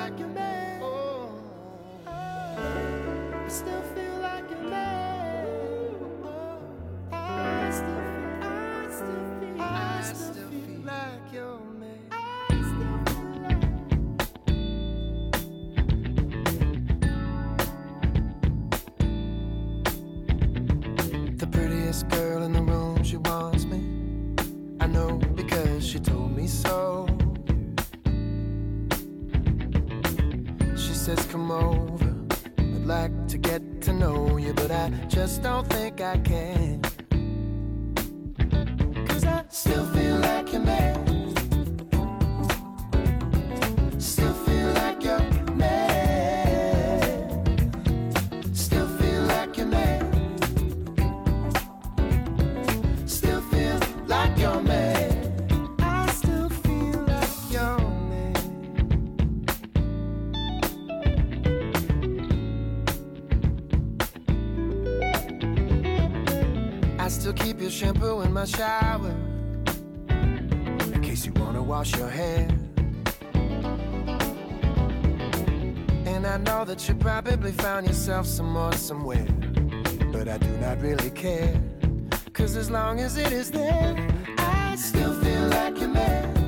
like your man. Oh, I still feel like your man. Oh, I still feel like your man. The prettiest girl in the room, she wants me. I know because she told me so. She says come over, I'd like to get to know you, but I just don't think I can. 'Cause I still feel like your man. Still feel like your man. Still feel like your man. Still feel like your man. I still feel like your man. I still keep your shampoo in my shower in case you wanna wash your hair. And I know that you probably found yourself some more somewhere, but I do not really care. 'Cause as long as it is there, I still feel like your man.